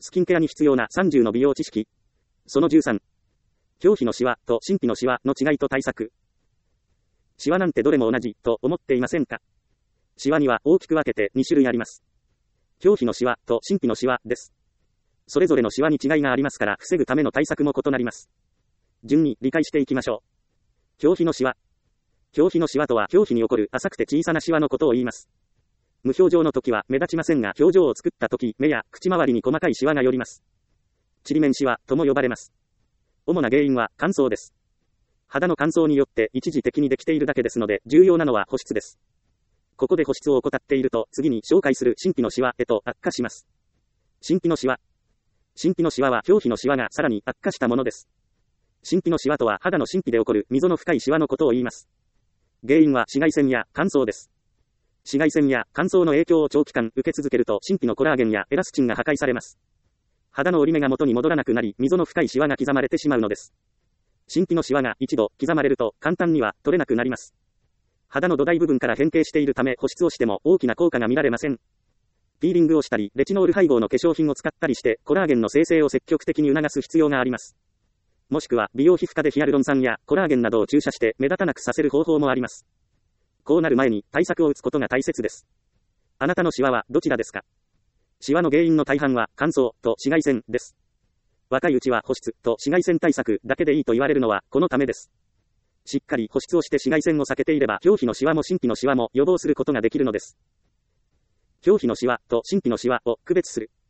スキンケアに必要な30の美容知識。その13。表皮のシワと真皮のシワの違いと対策。シワなんてどれも同じと思っていませんか？シワには大きく分けて2種類あります。表皮のシワと真皮のシワです。それぞれのシワに違いがありますから、防ぐための対策も異なります。順に理解していきましょう。表皮のシワ。表皮のシワとは表皮に起こる浅くて小さなシワのことを言います。無表情の時は目立ちませんが、表情を作った時、目や口周りに細かいシワが寄ります。ちりめんシワとも呼ばれます。主な原因は乾燥です。肌の乾燥によって一時的にできているだけですので、重要なのは保湿です。ここで保湿を怠っていると、次に紹介する真皮のシワへと悪化します。真皮のシワ。真皮のシワは表皮のシワがさらに悪化したものです。真皮のシワとは肌の真皮で起こる溝の深いシワのことを言います。原因は紫外線や乾燥です。紫外線や乾燥の影響を長期間受け続けると、真皮のコラーゲンやエラスチンが破壊されます。肌の折り目が元に戻らなくなり、溝の深いシワが刻まれてしまうのです。真皮のシワが一度刻まれると簡単には取れなくなります。肌の土台部分から変形しているため、保湿をしても大きな効果が見られません。ピーリングをしたり、レチノール配合の化粧品を使ったりして、コラーゲンの生成を積極的に促す必要があります。もしくは、美容皮膚科でヒアルロン酸やコラーゲンなどを注射して目立たなくさせる方法もあります。こうなる前に対策を打つことが大切です。あなたのシワはどちらですか？シワの原因の大半は乾燥と紫外線です。若いうちは保湿と紫外線対策だけでいいと言われるのはこのためです。しっかり保湿をして紫外線を避けていれば、表皮のシワも真皮のシワも予防することができるのです。表皮のシワと真皮のシワを区別する。